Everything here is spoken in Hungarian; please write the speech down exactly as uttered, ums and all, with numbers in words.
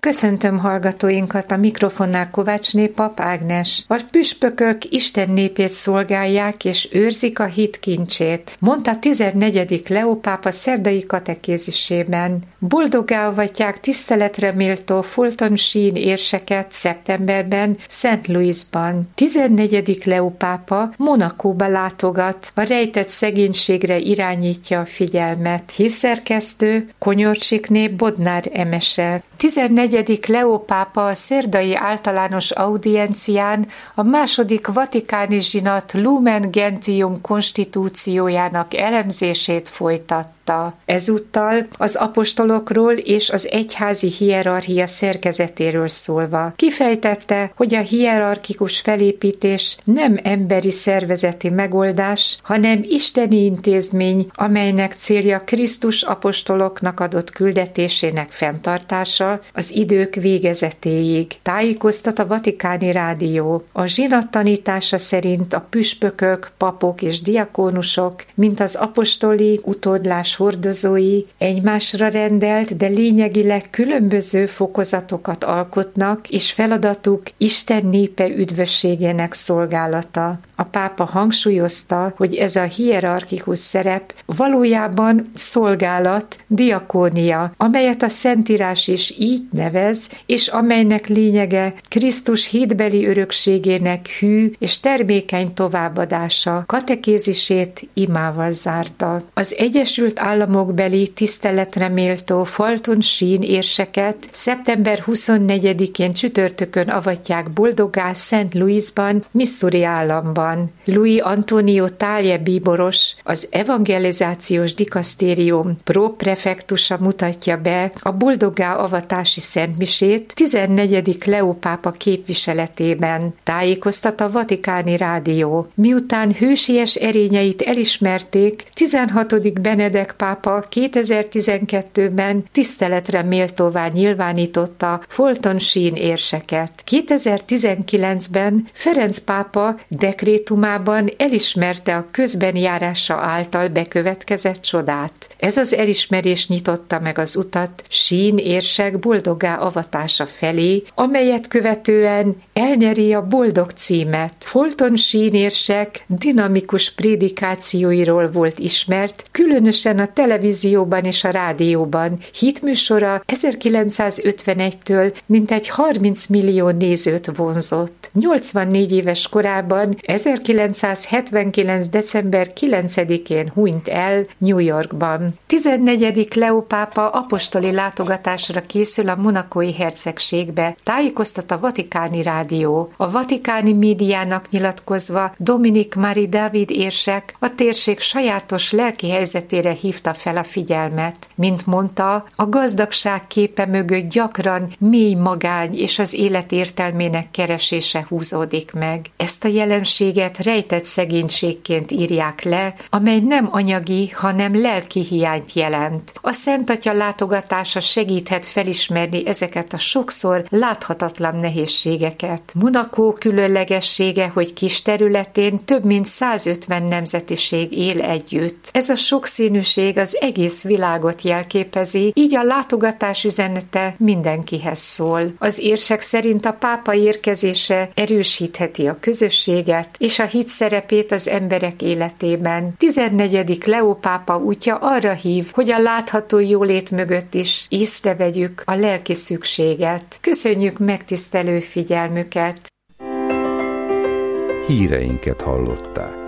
Köszöntöm hallgatóinkat, a mikrofonnál Kovácsné pap Ágnes. A püspökök Isten népét szolgálják és őrzik a hit kincsét, mondta tizennegyedik Leó pápa szerdai katekézisében. Boldoggá avatják tiszteletre méltó Fulton Sheen érseket szeptemberben Szent Louisban. tizennegyedik Leó pápa Monacóba látogat, a rejtett szegénységre irányítja a figyelmet. Hírszerkesztő Konyorcsikné Bodnár Emese. tizennegyedik Leó pápa a szerdai általános audiencián a második vatikáni zsinat Lumen Gentium konstitúciójának elemzését folytatta. Ezúttal az apostolokról és az egyházi hierarchia szerkezetéről szólva kifejtette, hogy a hierarchikus felépítés nem emberi szervezeti megoldás, hanem isteni intézmény, amelynek célja Krisztus apostoloknak adott küldetésének fenntartása az idők végezetéig. Tájékoztat a Vatikáni Rádió. A zsinat tanítása szerint a püspökök, papok és diakónusok, mint az apostoli utódlás hordozói egymásra rendelt, de lényegileg különböző fokozatokat alkotnak, és feladatuk Isten népe üdvösségének szolgálata. A pápa hangsúlyozta, hogy ez a hierarchikus szerep valójában szolgálat, diakónia, amelyet a Szentírás is így nevez, és amelynek lényege Krisztus hitbeli örökségének hű és termékeny továbbadása. Katekézisét imával zárta. Az Egyesült Államokbeli tiszteletre méltó Fulton Sheen érseket szeptember huszonnegyedikén csütörtökön avatják boldoggá Szent Louisban, Missouri államban. Louis Antonio Tagle bíboros, az evangelizációs dikasztérium próprefektusa mutatja be a boldoggá avatási szentmisét tizennegyedik Leó pápa képviseletében, tájékoztat a Vatikáni Rádió. Miután hősies erényeit elismerték, tizenhatodik Benedek pápa kétezer-tizenkettőben tiszteletre méltóvá nyilvánította Fulton Sheen érseket. kétezer-tizenkilencben Ferenc pápa dekrétumában elismerte a közbenjárása által bekövetkezett csodát. Ez az elismerés nyitotta meg az utat Sheen érsek boldoggá avatása felé, amelyet követően elnyeri a boldog címet. Fulton Sheen érsek dinamikus prédikációiról volt ismert, különösen a televízióban és a rádióban. Hitműsora ezerkilencszázötvenegytől mintegy harminc millió nézőt vonzott. nyolcvannégy éves korában ezerkilencszázhetvenkilenc. december kilencedikén hunyt el New Yorkban. tizennegyedik Leó pápa apostoli látogatásra készül a monacói hercegségbe, tájékoztat a Vatikáni Rádió. A vatikáni médiának nyilatkozva Dominik Mari Dávid érsek a térség sajátos lelki helyzetére hívta fel a figyelmet. Mint mondta, a gazdagság képe mögött gyakran mély magány és az élet értelmének keresése húzódik meg. Ezt a jelenséget rejtett szegénységként írják le, amely nem anyagi, hanem lelki hiányt jelent. A Szent Atya látogatása segíthet felismerni ezeket a sokszor láthatatlan nehézségeket. Monacó különlegessége, hogy kis területén több mint százötven nemzetiség él együtt. Ez a sokszínűség az egész világot jelképezi, így a látogatás üzenete mindenkihez szól. Az érsek szerint a pápa érkezése erősítheti a közösséget és a hit szerepét az emberek életében. tizennegyedik Leó pápa útja arra hív, hogy a látható jólét mögött is észrevegyük a lelki szükséget. Köszönjük megtisztelő figyelmüket! Híreinket hallották.